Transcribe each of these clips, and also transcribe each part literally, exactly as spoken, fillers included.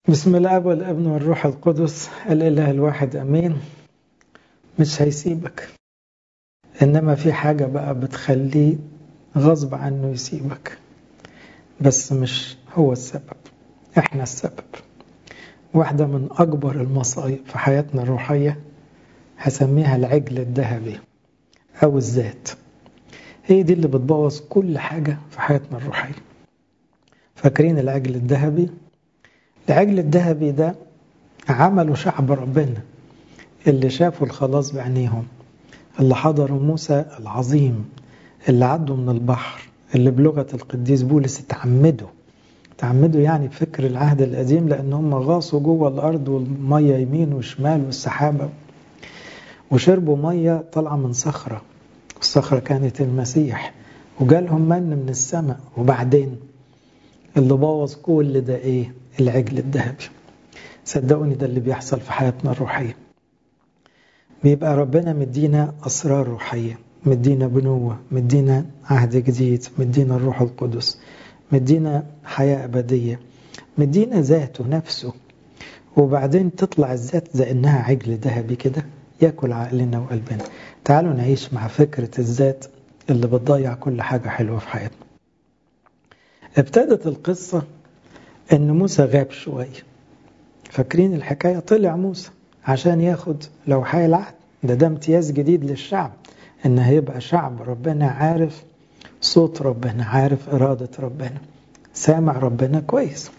بسم الاب والابن والروح القدس الاله الواحد امين. مش هيسيبك، انما في حاجه بقى بتخليه غصب عنه يسيبك، بس مش هو السبب، احنا السبب. واحده من اكبر المصايب في حياتنا الروحيه هسميها العجل الذهبي او الذات. هي دي اللي بتبوظ كل حاجه في حياتنا الروحيه. فاكرين العجل الذهبي؟ العجل الذهبي ده عمله شعب ربنا اللي شافوا الخلاص بعينيهم، اللي حضروا موسى العظيم، اللي عدوا من البحر، اللي بلغة القديس بولس اتعمدوا تعمدوا يعني بفكر العهد القديم، لأن هم غاصوا جوه الأرض والمية يمين وشمال والسحابة، وشربوا مية طالعة من صخرة، الصخرة كانت المسيح، وجالهم من من السماء. وبعدين اللي بوظ كل ده ايه؟ العجل الذهبي. صدقوني ده اللي بيحصل في حياتنا الروحية. بيبقى ربنا مدينا أسرار روحية، مدينا بنوة، مدينا عهد جديد، مدينا الروح القدس، مدينا حياة أبدية، مدينا ذاته نفسه، وبعدين تطلع الذات زي إنها عجل ذهبي كده يأكل عقلنا وقلبنا. تعالوا نعيش مع فكرة الذات اللي بتضيع كل حاجة حلوة في حياتنا. ابتدت القصة إن موسى غاب شوية. فاكرين الحكاية؟ طلع موسى عشان ياخد لوحي العهد. ده ده امتياز جديد للشعب، إن هيبقى شعب ربنا عارف صوت ربنا، عارف إرادة ربنا، سامع ربنا كويس.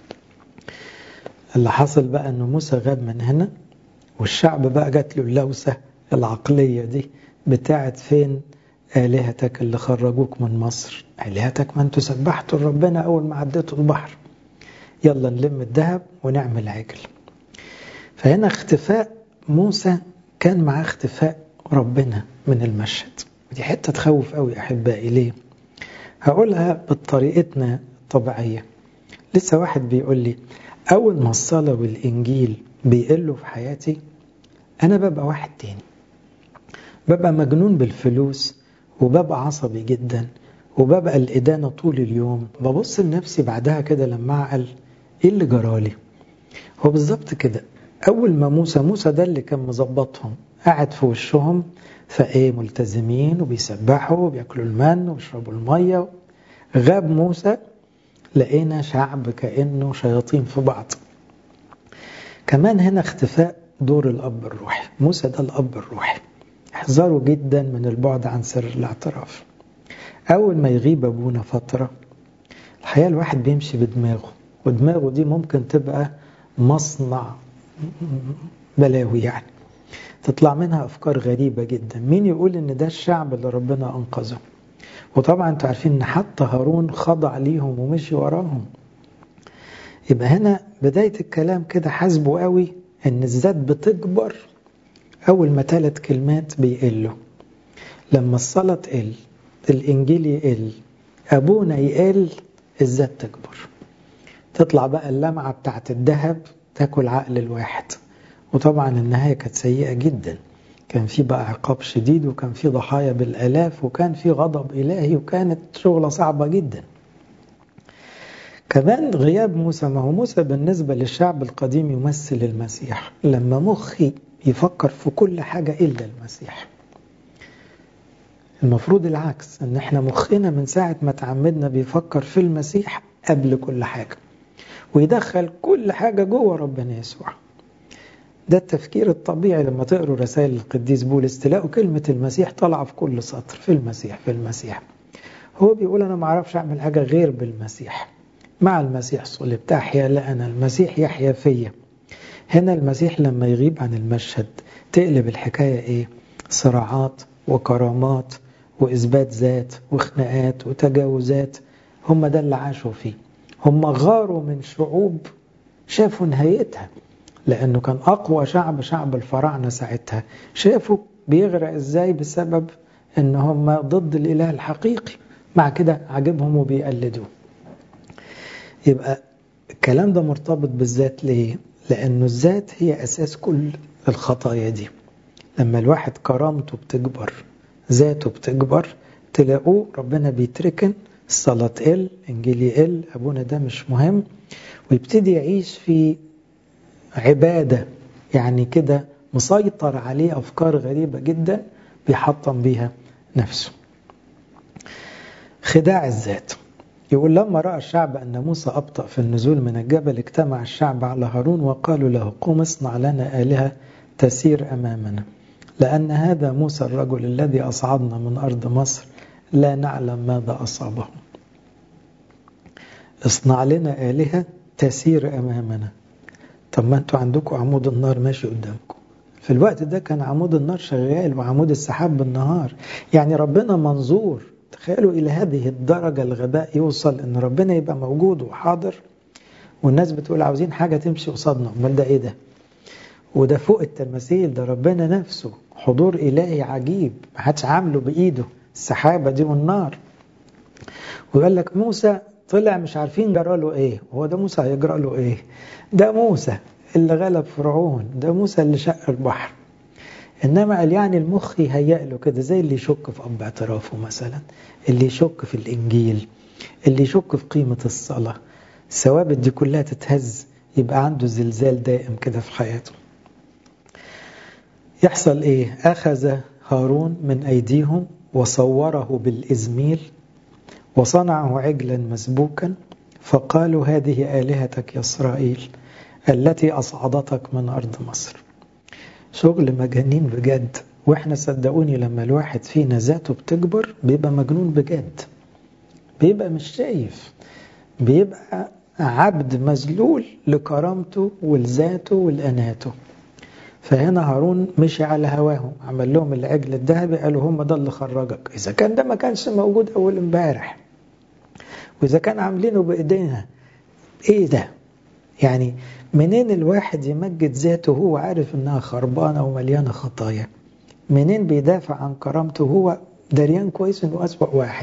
اللي حصل بقى إنه موسى غاب من هنا، والشعب بقى جات له اللوسة العقلية دي بتاعت فين آلهتك اللي خرجوك من مصر؟ آلهتك ما انتوا سبحتوا ربنا أول ما عديتوا البحر، يلا نلم الذهب ونعمل عجل. فهنا اختفاء موسى كان معاه اختفاء ربنا من المشهد. ودي حتة تخوف قوي أحبائي. ليه؟ هقولها بطريقتنا الطبيعية. لسه واحد بيقول لي أول ما الصلاة والإنجيل بيقلوا في حياتي أنا ببقى واحد تاني، ببقى مجنون بالفلوس، وببقى عصبي جدا، وببقى الإدانة طول اليوم. ببص لنفسي بعدها كده لما أعقل إيه اللي جرالي. هو بالظبط كده. أول ما موسى موسى ده اللي كان مظبطهم، قاعد في وشهم، فإيه ملتزمين وبيسبحوا وبيأكلوا المن ويشربوا المية. غاب موسى، لقينا شعب كأنه شياطين في بعض. كمان هنا اختفاء دور الأب الروحي. موسى ده الأب الروحي، احذروا جدا من البعد عن سر الاعتراف. أول ما يغيب أبونا فترة، الحقيقة الواحد بيمشي بدماغه، ودماغه دي ممكن تبقى مصنع بلاوي، يعني تطلع منها أفكار غريبة جدا. مين يقول إن ده الشعب اللي ربنا أنقذه؟ وطبعا انتوا عارفين إن حتى هارون خضع ليهم ومشي وراهم. يبقى هنا بداية الكلام كده حاسبوا قوي إن الذات بتكبر أول ما ثلاث كلمات بيقلوا. لما الصلاة تقل، الإنجيل يقل، أبونا يقل، الذات تكبر. تطلع بقى اللمعة بتاعت الذهب تاكل عقل الواحد. وطبعا النهاية كانت سيئة جدا. كان في بقى عقاب شديد، وكان في ضحايا بالآلاف، وكان في غضب إلهي، وكانت شغلة صعبة جدا. كمان غياب موسى، ما هو موسى بالنسبة للشعب القديم يمثل المسيح. لما مخي يفكر في كل حاجة إلا المسيح. المفروض العكس، ان احنا مخنا من ساعة ما تعمدنا بيفكر في المسيح قبل كل حاجة، ويدخل كل حاجة جوه ربنا يسوع. ده التفكير الطبيعي. لما تقروا رسائل القديس بولس تلاقوا كلمة المسيح طالعة في كل سطر، في المسيح في المسيح. هو بيقول أنا ما أعرفش أعمل حاجة غير بالمسيح. مع المسيح صلب تحيا لا أنا، المسيح يحيا فيا. هنا المسيح لما يغيب عن المشهد تقلب الحكاية إيه؟ صراعات وكرامات وإثبات ذات وخناقات وتجاوزات. هم ده اللي عاشوا فيه. هم غاروا من شعوب شافوا نهايتها، لأنه كان أقوى شعب شعب الفراعنة ساعتها. شافوا بيغرق إزاي بسبب أن هم ضد الإله الحقيقي. مع كده عجبهم وبيقلدوه. يبقى الكلام ده مرتبط بالذات. ليه؟ لأنه الذات هي أساس كل الخطايا دي. لما الواحد كرامته بتكبر، ذاته بتكبر، تلاقوه ربنا بيتركن الصلاة تقل، إنجيل يقل، أبونا ده مش مهم، ويبتدي يعيش في عبادة يعني كده مسيطر عليه أفكار غريبة جدا بيحطم بيها نفسه. خداع الذات. يقول لما رأى الشعب أن موسى أبطأ في النزول من الجبل اجتمع الشعب على هارون وقالوا له قم اصنع لنا آلهة تسير أمامنا، لأن هذا موسى الرجل الذي أصعدنا من أرض مصر لا نعلم ماذا أصابه. اصنع لنا آلهة تسير أمامنا. طب ما أنتوا عندكم عمود النار ماشي قدامكم. في الوقت ده كان عمود النار شغال وعمود السحاب بالنهار، يعني ربنا منظور. تخيلوا إلى هذه الدرجة الغباء يوصل إن ربنا يبقى موجود وحاضر، والناس بتقول عاوزين حاجة تمشي قصادنا. امال ده إيه ده؟ وده فوق التماثيل، ده ربنا نفسه حضور إلهي عجيب ما حدش عامله بإيده، السحابة دي والنار. ويقول لك موسى طلع مش عارفين جرى له إيه. هو ده موسى هيجرى له إيه؟ ده موسى اللي غلب فرعون، ده موسى اللي شق البحر. إنما قال يعني المخ يهيأ له كده، زي اللي يشك في أب اعترافه مثلا، اللي يشك في الإنجيل، اللي يشك في قيمة الصلاة. الثوابت دي كلها تتهز، يبقى عنده زلزال دائم كده في حياته. يحصل إيه؟ أخذ هارون من أيديهم وصوره بالإزميل وصنعه عجلا مسبوكا، فقالوا هذه آلهتك يا إسرائيل التي أصعدتك من أرض مصر. شغل مجانين بجد. وإحنا صدقوني لما الواحد فينا ذاته بتكبر بيبقى مجنون بجد، بيبقى مش شايف، بيبقى عبد مذلول لكرامته ولذاته ولأناته. فهنا هارون مشي على هواهم، عمل لهم العجل الذهبي، قالوا هم ده اللي خرجك. إذا كان ده ما كانش موجود أول امبارح، وإذا كان عاملينه بإيدينا، إيه ده؟ يعني منين الواحد يمجد ذاته هو عارف إنها خربانة ومليانة خطايا؟ منين بيدافع عن كرامته هو دريان كويس إنه أسوأ واحد؟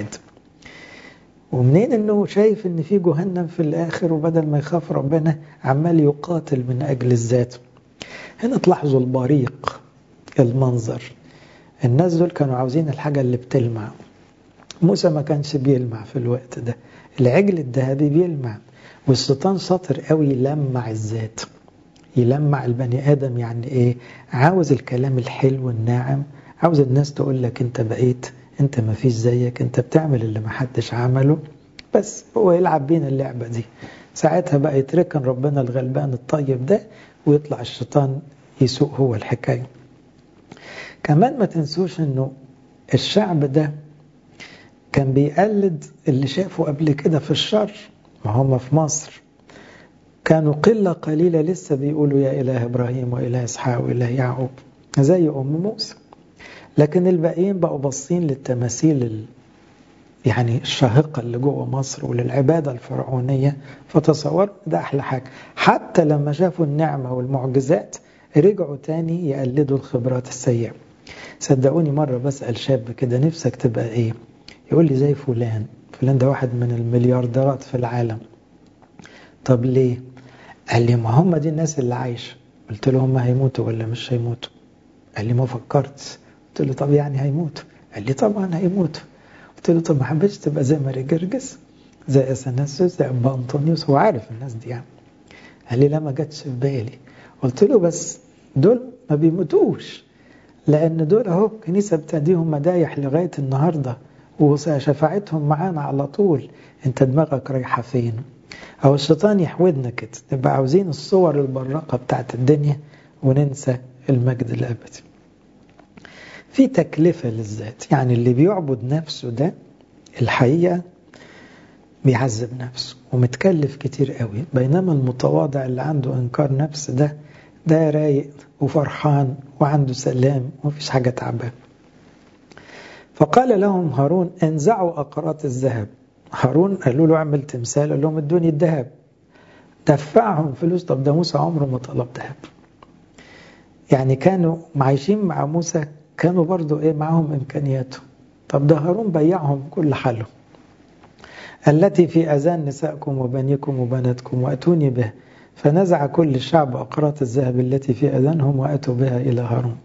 ومنين إنه شايف إن في جهنم في الآخر، وبدل ما يخاف ربنا عمال يقاتل من أجل الذات؟ هنا تلاحظوا البريق، المنظر. الناس دول كانوا عاوزين الحاجة اللي بتلمع. موسى ما كانش بيلمع في الوقت ده، العجل الذهبي بيلمع. والشيطان شاطر قوي يلمع الذات، يلمع البني آدم. يعني إيه؟ عاوز الكلام الحلو الناعم، عاوز الناس تقول لك أنت بقيت، أنت ما فيش زيك، أنت بتعمل اللي ما حدش عمله. بس هو يلعب بينا اللعبة دي. ساعتها بقى يتركن ربنا الغلبان الطيب ده، ويطلع الشيطان يسوق هو الحكاية. كمان ما تنسوش أنه الشعب ده كان بيقلد اللي شافوا قبل كده في الشر. ما هم في مصر كانوا قلة قليلة لسه بيقولوا يا إله إبراهيم وإله إسحاق وإله يعقوب زي أم موسى، لكن الباقيين بقوا باصين للتماثيل يعني الشاهقة اللي جوه مصر وللعبادة الفرعونية. فتصوروا ده أحلى حاجة. حتى لما شافوا النعمة والمعجزات رجعوا تاني يقلدوا الخبرات السيئة. صدقوني مرة بسأل شاب كده نفسك تبقى إيه؟ يقول لي زي فلان. فلان ده واحد من المليارديرات في العالم. طب ليه؟ قال لي ما هم دي الناس اللي عايشة. قلت له هم هيموتوا ولا مش هيموتوا؟ قال لي ما فكرت. قلت له طب يعني هيموتوا؟ قال لي طبعا هيموتوا. قلت له طب ما حبيتش تبقى زي ماري جرجس، زي اثناسيوس، زي ابا انطونيوس؟ هو عارف الناس دي يعني. قال لي لا ما جاتش في بالي. قلت له بس دول ما بيموتوش، لان دول اهو الكنيسه بتديهم مدايح لغايه النهارده وشفاعتهم معانا على طول. انت دماغك رايحه فين؟ او الشيطان يحودنا كده نبقى عاوزين الصور البراقه بتاعت الدنيا وننسى المجد الابدي. في تكلفه للذات، يعني اللي بيعبد نفسه ده الحقيقه بيعذب نفسه ومتكلف كتير قوي، بينما المتواضع اللي عنده انكار نفس ده ده رايق وفرحان وعنده سلام ومفيش حاجه تعبان. فقال لهم هارون انزعوا أقراط الذهب. هارون قالوا له اعمل تمثال، قال لهم ادوني الذهب. دفعهم فلوس. طب ده موسى عمره ما طلب ذهب. يعني كانوا عايشين مع موسى، كانوا برضو ايه معهم امكانياته. طب ده هارون بيعهم كل حاله. التي في اذان نسائكم وبنيكم وبناتكم واتوني به. فنزع كل الشعب أقراط الذهب التي في اذانهم واتوا بها الى هارون.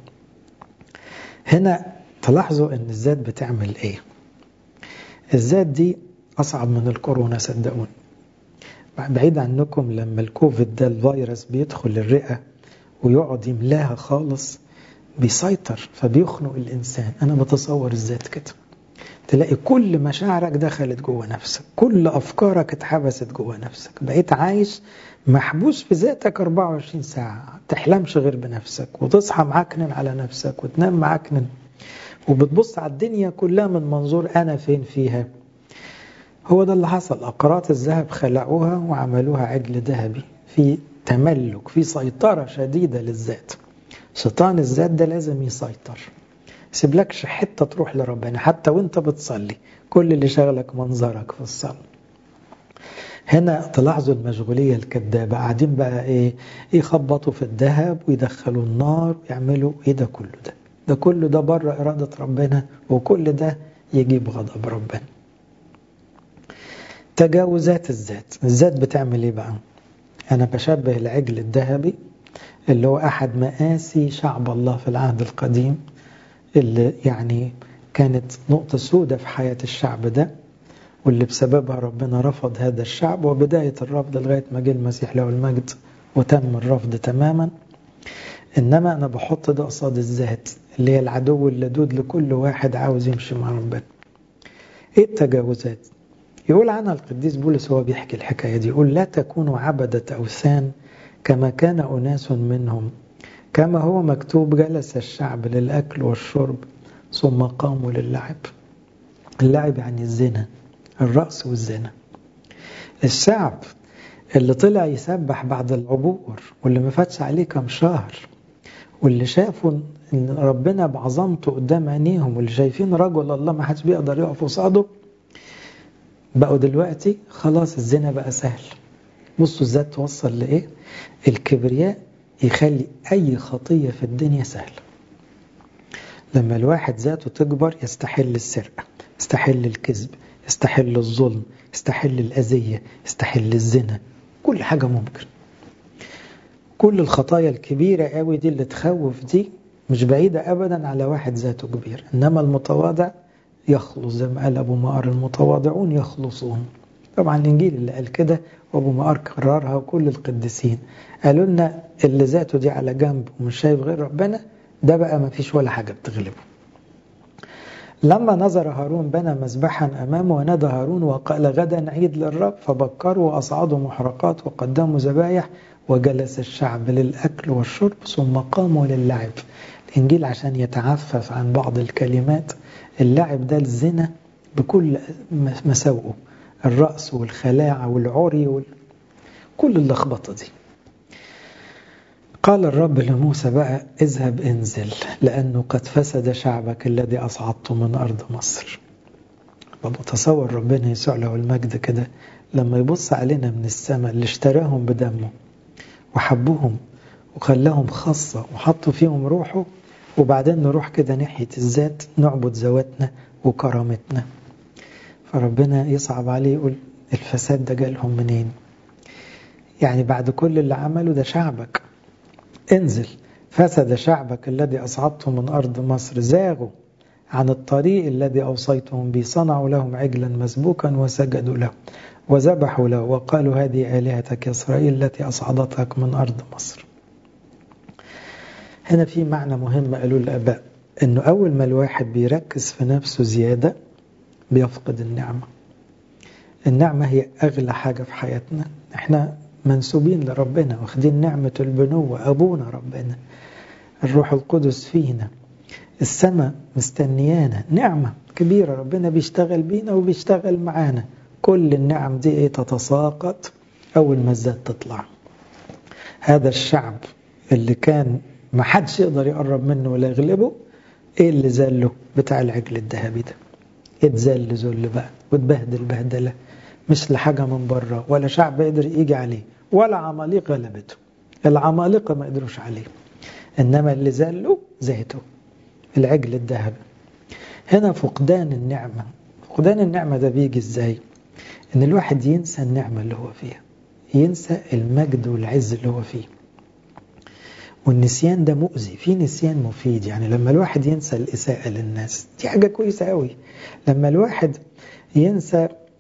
هنا تلاحظوا ان الذات بتعمل ايه؟ الذات دي أصعب من الكورونا صدقوني. بعيد عنكم لما الكوفيد ده الفيروس بيدخل الرئة ويقعد يملاها خالص بيسيطر فبيخنق الإنسان. أنا بتصور الذات كده، تلاقي كل مشاعرك دخلت جوه نفسك، كل أفكارك اتحبست جوه نفسك، بقيت عايش محبوس في ذاتك أربعة وعشرين ساعة، تحلمش غير بنفسك وتصحى معكنن على نفسك وتنام معكنن، وبتبص على الدنيا كلها من منظور أنا فين فيها. هو ده اللي حصل. أقراط الذهب خلعوها وعملوها عجل ذهبي، في تملك، في سيطرة شديدة للذات. شيطان الذات ده لازم يسيطر، سيبلكش حتة تروح لربنا حتى وانت بتصلي، كل اللي شغلك منظرك في الصلاة. هنا تلاحظوا المشغولية الكذابة، قاعدين بقى ايه يخبطوا في الذهب ويدخلوا النار ويعملوا ايه ده كله ده ده كله ده بره إرادة ربنا، وكل ده يجيب غضب ربنا. تجاوزات الذات. الذات بتعمل ايه بقى؟ انا بشبه العجل الذهبي اللي هو احد مآسي شعب الله في العهد القديم، اللي يعني كانت نقطة سودة في حياة الشعب ده، واللي بسببها ربنا رفض هذا الشعب، وبداية الرفض لغاية ما جه المسيح له المجد وتم الرفض تماما. إنما أنا بحط ده قصاد الذات اللي هي العدو اللدود لكل واحد عاوز يمشي مع ربنا. إيه التجاوزات؟ يقول عنها القديس بولس وهو بيحكي الحكاية دي، يقول لا تكونوا عبدة أوثان كما كان أناس منهم، كما هو مكتوب جلس الشعب للأكل والشرب ثم قاموا للعب. اللعب يعني الزنا، الرأس والزنا. الشعب اللي طلع يسبح بعد العبور واللي ما فاتش عليه كم شهر، واللي شافوا ان ربنا بعظمته قدام عينيهم، واللي شايفين رجل الله ما حدش بيقدر يقف قصاده، بقوا دلوقتي خلاص الزنا بقى سهل. بصوا الذات توصل لإيه؟ الكبرياء يخلي أي خطية في الدنيا سهلة. لما الواحد ذاته تكبر يستحل السرقة، يستحل الكذب، يستحل الظلم، يستحل الأذية، يستحل الزنا، كل حاجة ممكن. كل الخطايا الكبيرة قوي دي اللي تخوف دي مش بعيدة أبدا على واحد ذاته كبير. إنما المتواضع يخلص، زي ما قال أبو مقار المتواضعون يخلصون. طبعا الإنجيل اللي قال كده وأبو مقار كررها وكل القديسين قالوا لنا اللي ذاته دي على جنب ومش شايف غير ربنا ده بقى ما فيش ولا حاجة بتغلبه. لما نظر هارون بنى مذبحا أمامه ونادى هارون وقال غدا عيد للرب، فبكروا وأصعدوا محرقات وقدموا ذبايح وجلس الشعب للأكل والشرب ثم قاموا للعب. الإنجيل عشان يتعفف عن بعض الكلمات، اللعب ده الزنا بكل مساوئه، الرأس والخلاعة والعري وكل اللخبطة دي. قال الرب لموسى بقى اذهب انزل لأنه قد فسد شعبك الذي أصعدته من أرض مصر. بتصور ربنا يسوع له المجد كده لما يبص علينا من السماء اللي اشتراهم بدمه وحبهم وخلاهم خاصة وحطوا فيهم روحه، وبعدين نروح كده ناحية الذات نعبد ذواتنا وكرامتنا. فربنا يصعب عليه يقول الفساد ده جالهم منين؟ يعني بعد كل اللي عمله ده شعبك. انزل فسد شعبك الذي أصعدته من أرض مصر، زاغوا عن الطريق الذي أوصيتهم به، صنعوا لهم عجلا مسبوكا وسجدوا له وذبحوا له وقالوا هذه آلهتك يا إسرائيل التي أصعدتك من أرض مصر. هنا في معنى مهم قالوا الآباء، إنه أول ما الواحد بيركز في نفسه زيادة بيفقد النعمة. النعمة هي أغلى حاجة في حياتنا، احنا منسوبين لربنا، واخدين نعمة البنوة، أبونا ربنا، الروح القدس فينا، السماء مستنيانا، نعمة كبيرة ربنا بيشتغل بينا وبيشتغل معانا. كل النعم دي ايه تتساقط أول ما الذات تطلع. هذا الشعب اللي كان ما حدش يقدر يقرب منه ولا يغلبه، ايه اللي زاله؟ بتاع العجل الذهبي ده. اتذل ذل بقى واتبهدل بهدله، مش لحاجة من بره ولا شعب يقدر يجي عليه ولا عماليق غلبته. العمالقة ما قدروش عليه، إنما اللي زاله ذاته العجل الذهبي. هنا فقدان النعمة. فقدان النعمة ده بيجي ازاي؟ إن الواحد ينسى النعمة اللي هو فيها، ينسى المجد والعز اللي هو فيه. والنسيان ده مؤذي، في نسيان مفيد. يعني لما الواحد ينسى الإساءة للناس دي حاجة كويسة قوي. لما الواحد ينسى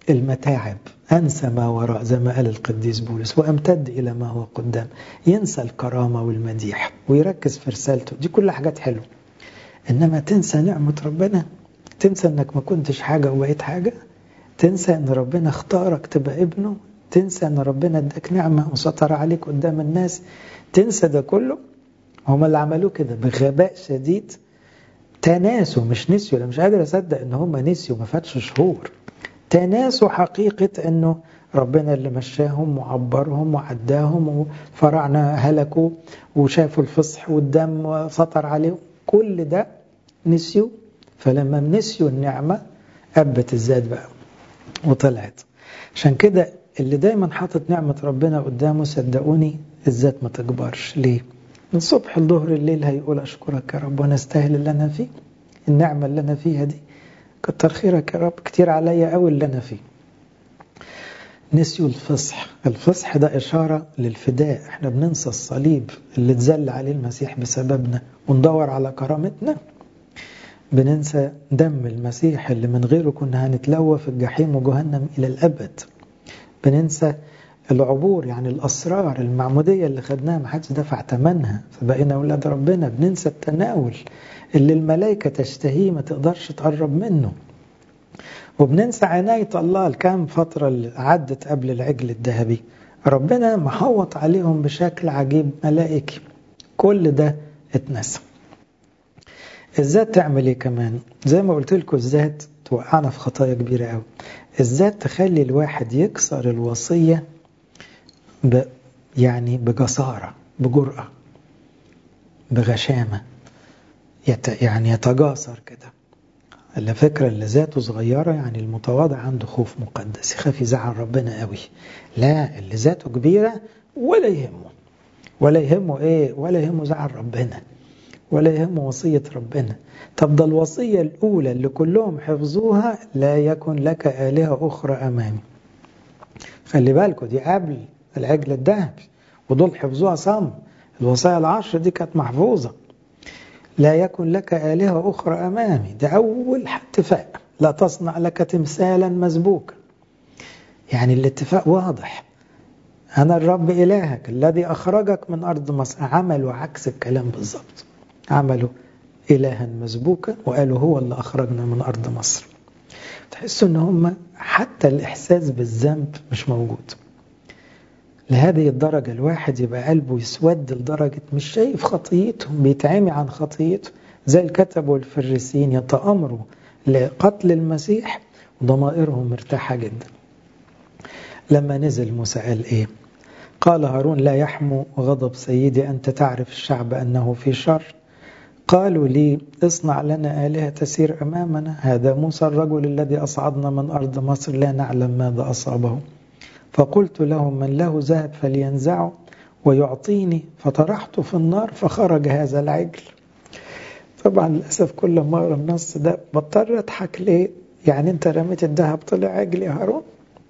المتاعب، أنسى ما وراء زي ما قال القديس بولس، وأمتد إلى ما هو قدام. ينسى الكرامة والمديح ويركز في رسالته، دي كل حاجات حلوة. إنما تنسى نعمة ربنا، تنسى إنك ما كنتش حاجة وبقيت حاجة، تنسى إن ربنا اختارك تبقى ابنه، تنسى إن ربنا اداك نعمة وستر عليك قدام الناس، تنسى ده كله. هم اللي عملوه كده بغباء شديد، تناسوا، مش نسيوا. أنا مش قادر أصدق إن هم نسيوا، ما فاتش شهور. تناسوا حقيقة أنه ربنا اللي مشاهم وعبرهم وعداهم، وفرعنا هلكوا وشافوا الفصح والدم وسطر عليهم، كل ده نسيوا. فلما نسيوا النعمة أبت الذات بقى وطلعت. عشان كده اللي دايما حاطط نعمة ربنا قدامه صدقوني الذات ما تكبرش. ليه؟ من صبح الظهر الليل هيقول أشكرك يا رب وأنا استاهل اللي أنا فيه، النعمة اللي أنا فيها دي كتر خيرك يا رب، كتير عليا قوي اللي أنا فيه. نسيوا الفصح. الفصح ده إشارة للفداء. احنا بننسى الصليب اللي اتذل عليه المسيح بسببنا وندور على كرامتنا. بننسى دم المسيح اللي من غيره كنا هنتلوى في الجحيم وجهنم إلى الأبد. بننسى العبور، يعني الأسرار المعمودية اللي خدناها ما حدش دفع ثمنها فبقينا أولاد ربنا. بننسى التناول اللي الملائكة تشتهيه ما تقدرش تقرب منه. وبننسى عناية الله الكام فترة اللي عدت قبل العجل الذهبي، ربنا محوط عليهم بشكل عجيب ملائكي. كل ده اتنسى. الذات تعمل ايه كمان؟ زي ما قلت لكم الذات توقعنا في خطايا كبيرة قوي. الذات تخلي الواحد يكسر الوصية ب يعني بجسارة، بجرأة، بغشامة، يت يعني يتجاسر كده. اللي فكرة اللي ذاته صغيرة، يعني المتواضع عنده خوف مقدس، يخاف يزعل ربنا قوي. لا، اللي ذاته كبيرة ولا يهمه، ولا يهمه ايه، ولا يهمه زعل ربنا، ولا يهمه وصية ربنا. طب ده الوصية الأولى اللي كلهم حفظوها، لا يكن لك آلهة أخرى أمامي. خلي بالكم دي قبل العجل الذهبي، ودول حفظوها صم. الوصايا العشر دي كانت محفوظة. لا يكن لك آلهة أخرى أمامي، ده أول اتفاق. لا تصنع لك تمثالا مسبوكا. يعني الاتفاق واضح، أنا الرب إلهك الذي أخرجك من أرض مصر. عملوا عكس الكلام بالضبط، عملوا إلها مسبوكا وقالوا هو اللي أخرجنا من أرض مصر. تحسوا أن هم حتى الإحساس بالذنب مش موجود. لهذه الدرجة الواحد يبقى قلبه يسود لدرجة مش شايف خطيئتهم، بيتعامي عن خطيئته. زي الكتب والفريسين يتأمروا لقتل المسيح وضمائرهم مرتاحة جدا. لما نزل موسى قال إيه؟ قال هارون لا يحمو غضب سيدي، أنت تعرف الشعب أنه في شر. قالوا لي اصنع لنا آلهة تسير أمامنا، هذا موسى الرجل الذي أصعدنا من أرض مصر لا نعلم ماذا أصابه. فقلت لهم من له ذهب فلينزعه ويعطيني، فطرحت في النار فخرج هذا العجل. طبعا للأسف كل مرة النص ده بضطر أضحك. ليه؟ يعني أنت رميت الذهب طلع عجل يا هارون؟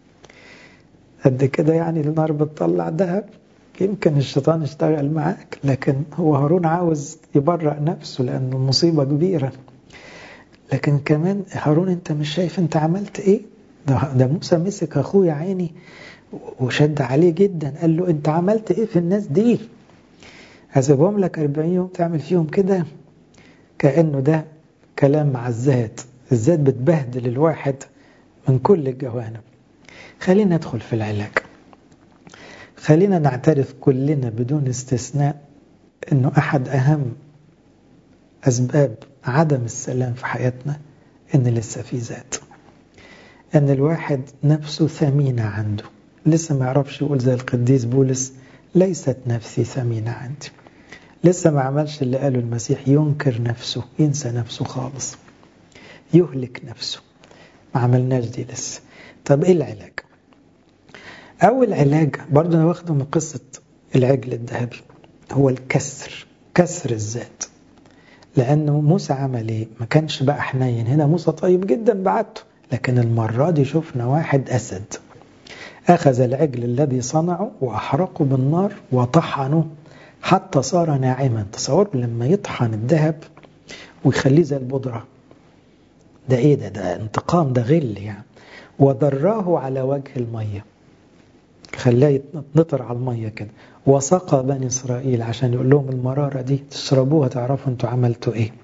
قد كده يعني النار بتطلع ذهب؟ يمكن الشيطان اشتغل معاك، لكن هو هارون عاوز يبرأ نفسه لأن المصيبة كبيرة. لكن كمان هارون أنت مش شايف أنت عملت إيه؟ ده, ده موسى مسك أخوه يا عيني وشد عليه جدا، قال له أنت عملت إيه في الناس دي؟ هسيبهم لك أربعين يوم تعمل فيهم كده؟ كأنه ده كلام مع الذات. الذات بتبهدل الواحد من كل الجوانب. خلينا ندخل في العلاج. خلينا نعترف كلنا بدون استثناء أنه أحد أهم أسباب عدم السلام في حياتنا أن لسه في ذات، أن الواحد نفسه ثمينة عنده، لسه ما يعرفش يقول زي القديس بولس ليست نفسي ثمينة عندي. لسه ما عملش اللي قاله المسيح، ينكر نفسه، ينسى نفسه خالص، يهلك نفسه. ما عملناش دي لسه. طب إيه العلاج؟ أول علاج برضو أنا واخده من قصة العجل الذهبي، هو الكسر، كسر الذات. لأنه موسى عمل إيه؟ ما كانش بقى حنين. هنا موسى طيب جدا بعته، لكن المرة دي شفنا واحد أسد. أخذ العجل الذي صنعه وأحرقه بالنار وطحنه حتى صار ناعما. تصور لما يطحن الذهب ويخليه زي البودرة، ده إيه ده؟ ده انتقام، ده غل يعني. وضراه على وجه المية، خلاه يتنطر على المية كده، وسقى بني إسرائيل عشان يقول لهم المرارة دي تشربوها تعرفوا انتوا عملتوا ايه.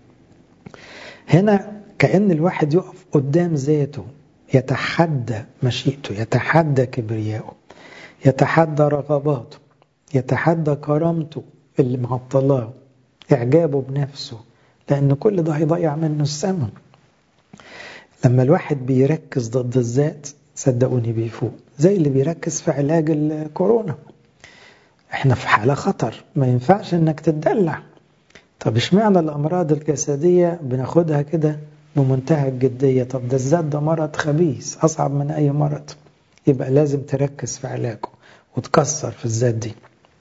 هنا كأن الواحد يقف قدام ذاته، يتحدى مشيئته، يتحدى كبرياءه، يتحدى رغباته، يتحدى كرامته اللي معطلاه، إعجابه بنفسه، لأن كل ده هيضيع منه السماء. لما الواحد بيركز ضد الذات صدقوني بيفوق، زي اللي بيركز في علاج الكورونا. احنا في حالة خطر، ما ينفعش انك تتدلع. طب اشمعنى الأمراض الجسدية بناخدها كده بمنتهى الجدية؟ طب ده الذات ده مرض خبيث أصعب من أي مرض، يبقى لازم تركز في علاجه وتكسر في الذات دي.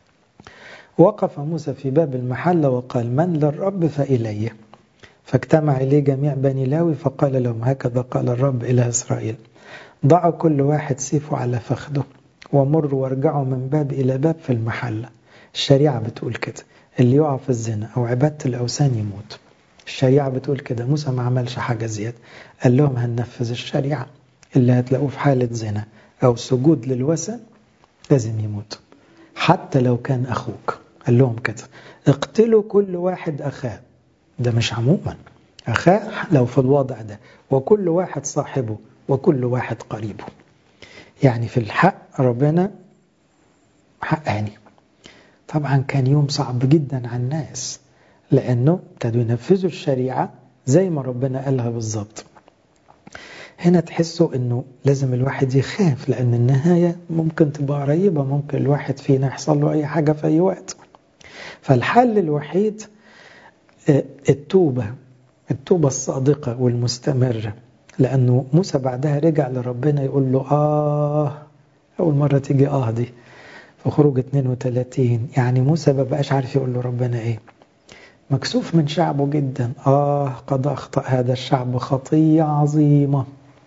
وقف موسى في باب المحلة وقال من للرب فإليه، فاجتمع إليه جميع بني لاوي فقال لهم هكذا قال الرب إله إسرائيل ضعوا كل واحد سيفه على فخده ومروا وارجعوا من باب إلى باب في المحلة. الشريعة بتقول كده، اللي يقع في الزنا أو عبادة الأوثان يموت. الشريعة بتقول كده، موسى ما عملش حاجة زيادة، قال لهم هننفذ الشريعة، اللي هتلاقوه في حالة زنا أو سجود للوثن لازم يموت حتى لو كان أخوك. قال لهم كده اقتلوا كل واحد أخاه، ده مش عموما أخاه لو في الوضع ده، وكل واحد صاحبه وكل واحد قريبه. يعني في الحق ربنا حقاني. طبعا كان يوم صعب جدا على الناس، لأنه ابتدوا ينفذوا الشريعة زي ما ربنا قالها بالظبط. هنا تحسوا أنه لازم الواحد يخاف، لأن النهاية ممكن تبقى قريبة، ممكن الواحد فينا يحصل له أي حاجة في أي وقت. فالحل الوحيد التوبة، التوبة الصادقة والمستمرة. لأنه موسى بعدها رجع لربنا يقول له آه، أول مرة تيجي آه دي في خروج اثنين وثلاثين. يعني موسى ما بقاش عارف يقول له ربنا إيه، مكسوف من شعبه جدا. آه قد أخطأ هذا الشعب خطية عظيمة.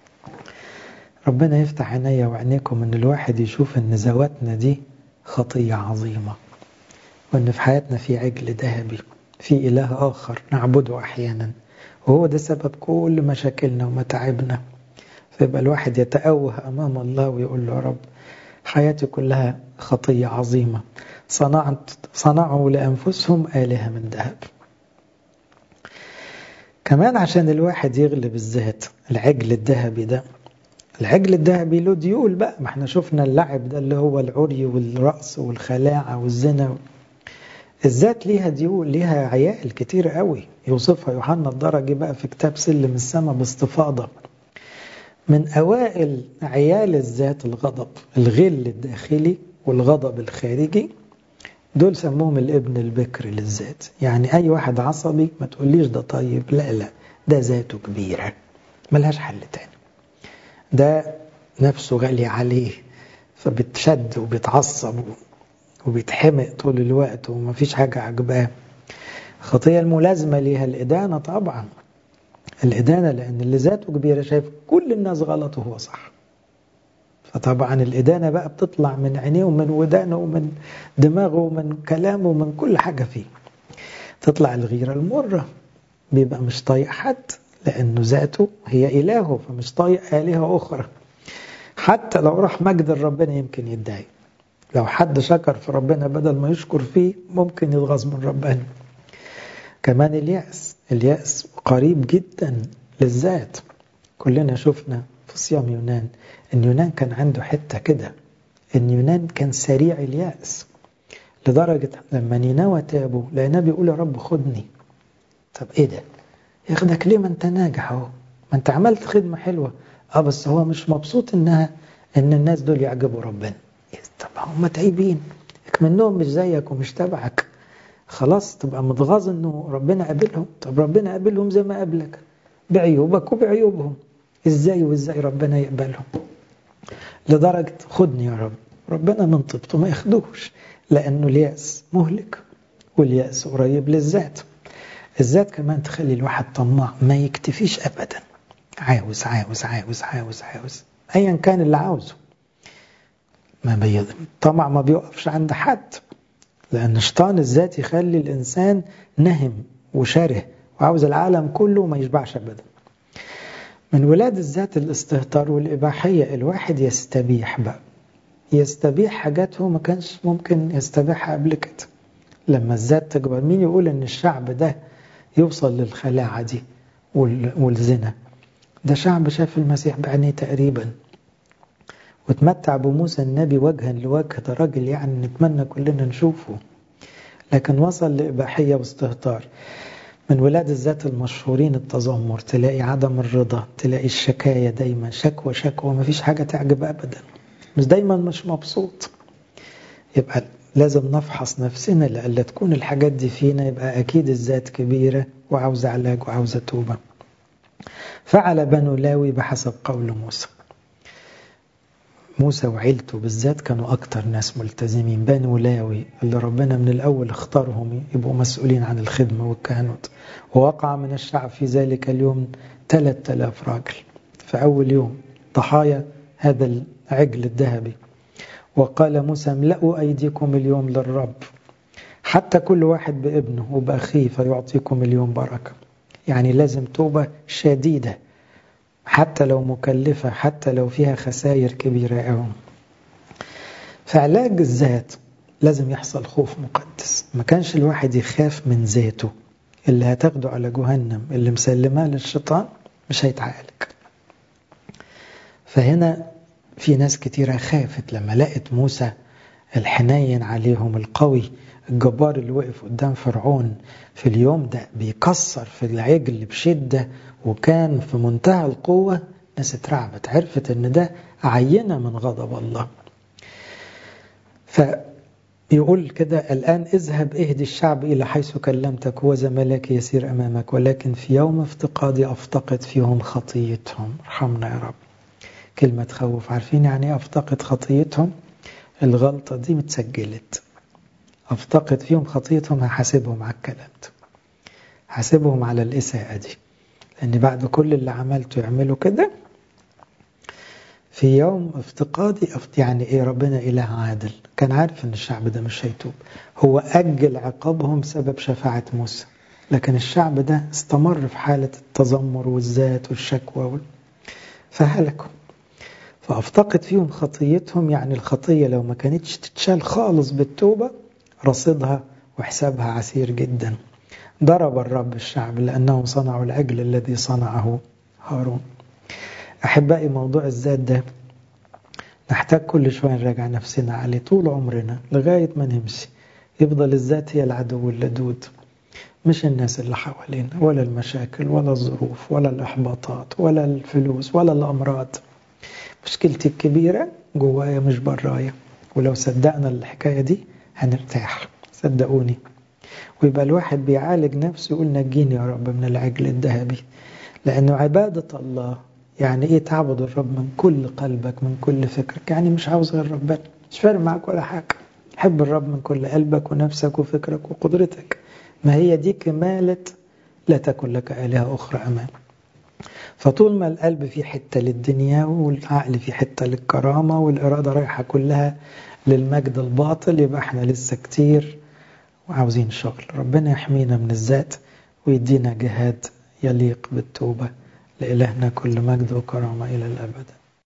ربنا يفتح عينيا وعينيكم أن الواحد يشوف أن زواتنا دي خطية عظيمة، وأن في حياتنا في عجل ذهبي، في إله آخر نعبده أحيانا، وهو ده سبب كل مشاكلنا ومتاعبنا. فيبقى الواحد يتأوه أمام الله ويقول له يا رب حياتي كلها خطية عظيمة، صنعت صنعوا لأنفسهم آلهة من ذهب. كمان عشان الواحد يغلب الذات، العجل الذهبي ده، العجل الذهبي له ديول بقى. ما احنا شفنا اللعب ده اللي هو العري والرأس والخلاعة والزنا. الذات ليها ديول، ليها عيال كتير قوي يوصفها يوحنا الدرجي بقى في كتاب سلم السماء باستفاضة. من أوائل عيال الذات الغضب، الغل الداخلي والغضب الخارجي، دول سموهم الابن البكر للذات. يعني أي واحد عصبي ما تقوليش ده طيب، لا لا، ده ذاته كبيرة ملهاش حل تاني، ده نفسه غالي عليه فبتشد وبيتعصب وبيتحمق طول الوقت ومفيش حاجة عجباه. خطية الملازمة ليها الإدانة، طبعا الإدانة، لأن اللي ذاته كبيرة شايف كل الناس غلط وهو صح، فطبعا الإدانة بقى بتطلع من عينيه ومن ودانه ومن دماغه ومن كلامه ومن كل حاجة فيه. تطلع الغيرة المرة، بيبقى مش طايق حد لأنه ذاته هي إلهه، فمش طايق آلهة أخرى. حتى لو راح مجد ربنا يمكن يتضايق، لو حد شكر في ربنا بدل ما يشكر فيه ممكن يتغاظ من ربنا. كمان اليأس، اليأس قريب جدا للذات. كلنا شفنا في صيام يونان ان يونان كان عنده حتة كده، ان يونان كان سريع اليأس لدرجة لما نينوى تابوا لقيناه بيقول يا رب خدني. طب ايه ده؟ ياخدك ليه؟ ما انت ناجح اهو، ما انت عملت خدمة حلوة. اه بس هو مش مبسوط انها ان الناس دول يعجبوا ربنا. طب هم تعيبين منهم مش زيك ومش تبعك، خلاص تبقى متغاظ انه ربنا قابلهم. طب ربنا قابلهم زي ما قابلك بعيوبك وبعيوبهم، ازاي وازاي ربنا يقبلهم؟ لدرجة خدني يا رب، ربنا من طبطه ما ياخدوش، لانه اليأس مهلك واليأس قريب للذات. الذات كمان تخلي الواحد طماع، ما يكتفيش ابدا، عاوز عاوز عاوز عاوز عاوز ايا كان اللي عاوزه. ما بيض طمع ما بيوقفش عند حد، لأن شيطان الذات يخلي الإنسان نهم وشره وعاوز العالم كله وما يشبعش أبدا. من ولاد الذات الاستهتار والإباحية. الواحد يستبيح بقى، يستبيح حاجات هو ما كانش ممكن يستبيحها قبل كده. لما الذات تكبر، مين يقول ان الشعب ده يوصل للخلاعة دي والزنا؟ ده شعب شاف المسيح بعينيه تقريبا، وتمتع بموسى النبي وجها لوجه، ده راجل يعني نتمنى كلنا نشوفه، لكن وصل لإباحية واستهتار. من ولاد الذات المشهورين التذمر، تلاقي عدم الرضا، تلاقي الشكاية، دايما شكوى شكوى، ما فيش حاجة تعجب أبدا، مش دايما مش مبسوط. يبقى لازم نفحص نفسنا لألا تكون الحاجات دي فينا، يبقى أكيد الذات كبيرة وعاوزة علاج وعاوزة توبة. فعل بنو لاوي بحسب قول موسى. موسى وعيلته بالذات كانوا أكتر ناس ملتزمين. بنو لاوي اللي ربنا من الأول اختارهم يبقوا مسؤولين عن الخدمة والكهنوت. ووقع من الشعب في ذلك اليوم ثلاثة آلاف راجل في أول يوم ضحايا هذا العجل الذهبي. وقال موسى: املأوا أيديكم اليوم للرب، حتى كل واحد بابنه وبأخيه، فيعطيكم اليوم بركة. يعني لازم توبة شديدة، حتى لو مكلفة، حتى لو فيها خسائر كبيرة أوي. فعلاج الذات لازم يحصل خوف مقدس. ما كانش الواحد يخاف من ذاته اللي هتاخده على جهنم، اللي مسلماه للشيطان مش هيتعالج. فهنا في ناس كتيرة خافت لما لقت موسى الحنين عليهم، القوي الجبار اللي وقف قدام فرعون في اليوم ده بيكسر في العجل بشدة وكان في منتهى القوة. ناس اترعبت، عرفت ان ده عينة من غضب الله. فيقول كده: الآن اذهب اهدي الشعب إلى حيث كلمتك، وذا ملاك يسير أمامك، ولكن في يوم افتقادي أفتقد فيهم خطيتهم. ارحمنا يا رب. كلمة تخوف. عارفين يعني ايه أفتقد خطيتهم؟ الغلطة دي متسجلت، أفتقد فيهم خطيتهم، هحاسبهم على الكلام ده، هحاسبهم على الإساءة دي، لأن بعد كل اللي عملته يعملوا كده. في يوم افتقادي يعني إيه؟ ربنا إله عادل، كان عارف أن الشعب ده مش هيتوب، هو أجل عقابهم سبب شفاعة موسى، لكن الشعب ده استمر في حالة التذمر والذات والشكوى فهلكوا. فأفتقد فيهم خطيتهم، يعني الخطية لو ما كانتش تتشال خالص بالتوبة رصيدها وحسابها عسير جدا. ضرب الرب الشعب لأنهم صنعوا العجل الذي صنعه هارون. أحبائي، موضوع الذات ده نحتاج كل شوية نراجع نفسنا عليه طول عمرنا لغاية ما نمشي. يفضل الذات هي العدو اللدود، مش الناس اللي حوالينا ولا المشاكل ولا الظروف ولا الإحباطات ولا الفلوس ولا الأمراض. مشكلتي الكبيرة جوايا مش برايا، ولو صدقنا الحكاية دي هنرتاح، صدقوني. ويبقى الواحد بيعالج نفسه يقول: نجيني يا رب من العجل الذهبي. لأنه عبادة الله يعني إيه؟ تعبد الرب من كل قلبك من كل فكرك، يعني مش عاوز غير ربنا، مش فارق معك ولا حاجة. حب الرب من كل قلبك ونفسك وفكرك وقدرتك. ما هي دي كمالة لا تكن لك آلهة أخرى أمام. فطول ما القلب في حتة للدنيا والعقل في حتة للكرامة والإرادة رايحة كلها للمجد الباطل، يبقى احنا لسه كتير وعاوزين شغل. ربنا يحمينا من الذات ويدينا جهاد يليق بالتوبة. لإلهنا كل مجد وكرامة إلى الأبد.